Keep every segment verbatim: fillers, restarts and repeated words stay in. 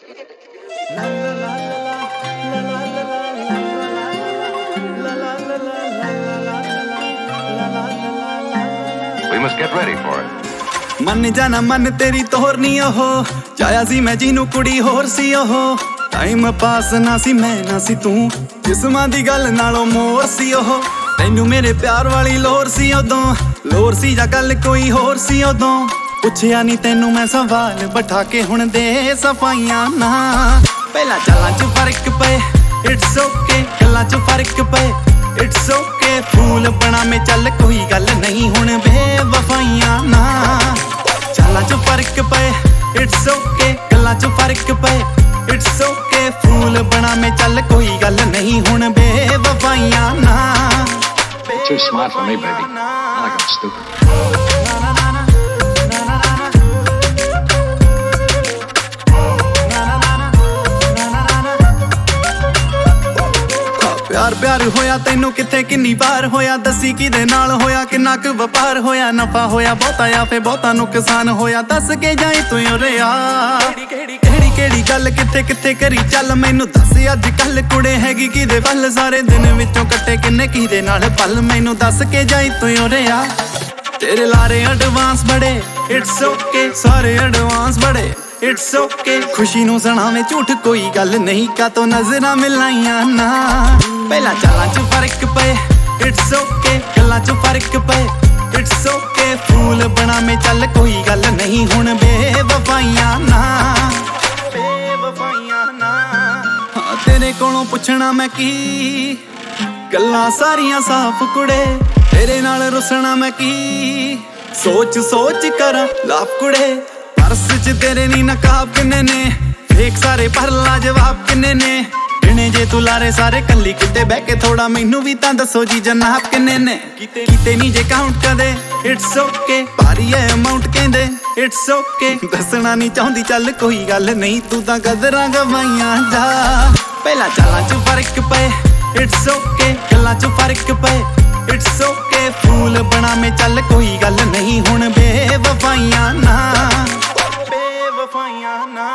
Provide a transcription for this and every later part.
We must get ready for it. मन जाना मन तेरी तोर नहीं ओहो चाया सी मैं जीनू कुड़ी होर सी ओहो टाइम पास ना सी मैं ना सी तू किस्मां दी गल नालों मोर सी ओहो तैनू मेरे प्यार वाली लोर सी उदों लोर सी जा गल कोई होर सी उदों पुछया नहीं तैनू मैं सवाल बैठा के हुण दे सफाइयां ना पहला चालां च फर्क पे इट्स ओके गल्लां च फर्क पे इट्स ओके फूल बना में चल कोई गल नहीं हुण बेवफाइयां ना चालां च फर्क पे इट्स ओके गल्लां च फर्क पे इट्स ओके फूल बना में चल कोई गल नहीं हुण बेवफाइयां ना You're too smart for me, baby. Not like I'm stupid. प्यार प्यार होया तैनू किथे किन्नी बार होया दसी किदे नाल होया किन्ना क व्यापार होया नफा होया बहुता या फे बहुता नुकसान होया दस के जाई तू रे यार केड़ी केड़ी केड़ी गल किथे किथे करी चल मैनू दस अज कल कुड़े हैगी किदे पल सारे दिन विचों कट्टे किन्ने किदे नाल पल मैनू दस के जाई तू रे यार तेरे लारे एडवांस बड़े इट्स ओके सारे एडवांस बड़े इट्स ओके खुशी नू सणावे झूठ कोई गल नहीं का तो नजरां मिलाइयां ना पहला चालां च फर्क पे इट्स ओके गल्लां च फर्क पे इट्स ओके फूल बना में चल कोई गल नहीं हुण बेवफाइयां ना बेवफाइयां ना हाँ तेरे कोलों पुछना मैं की गल्लां सारियां साफ कुड़े तेरे नाल रुसना मैं की सोच सोच कर लाफ कुड़े पर्स च तेरे नी नकाब किन्ने ने फेक सारे पर लाजवाब किन्ने ने गिने जे तू लारे सारे कल्ली किते बह के थोड़ा मैनू भी तां दसो जी जनाब किन्ने ने किते किते नी जे काउंट कदे इट्स ओके भारी है अमाउंट कहंदे इट्स ओके दसना नहीं चाहुंदी चल कोई गल नहीं तू तां कदरां गवाइयां जा पहला चालां च फर्क पे इट्स ओके गल्लां च फर्क पे इट्स ओके फूल बना में चल कोई गल नहीं हुण बेवफाइयां ना बेवफाइयां ना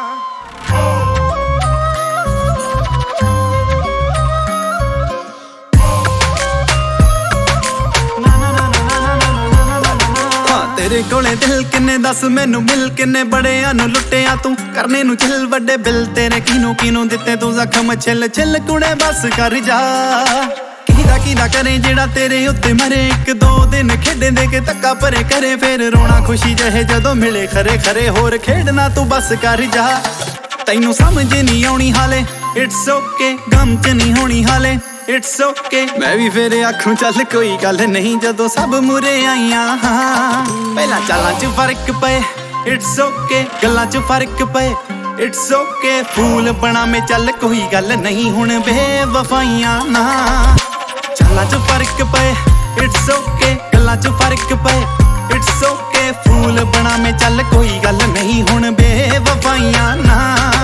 तेरे कोले दिल किन्ने दस मैनू मिल किन्ने बड़ियां नू लुट्टिया तू करने नू चिल वड्डे बिल तेरे किनू किनू दिते तू जख्म छिल छिल कुड़े बस कर जा किदा किदा करे जेड़ा तेरे उत्ते मरे एक दो दिन खेडे दे के धक्का भरे करे फिर रोना खुशी जहे जदों मिले खरे खरे होर खेडना तू बस कर जा तैनू समझ नहीं आउणी हाले इट्स ओके गम च नहीं होनी हाले इट्स ओके मैं भी फिर आखूं चल कोई गल नहीं जदों सब मुरे आईयां पहला चालां च फर्क पे इट्स ओके गल्लां च फर्क पे इट्स ओके फूल बना में चल कोई गल नहीं हुण बेवफाइयां ना चालां च फर्क पे इट्स ओके गल्लां च फर्क पे इट्स ओके फूल बना में चल कोई गल नहीं हुण बेवफाइयां ना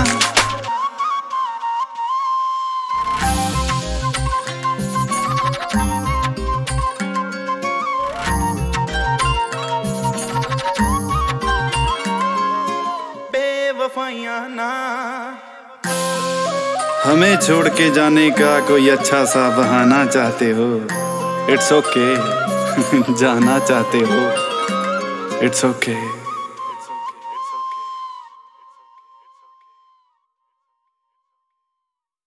ना हमें छोड़ के जाने का कोई अच्छा सा बहाना चाहते हो इट्स ओके जाना चाहते हो इट्स ओके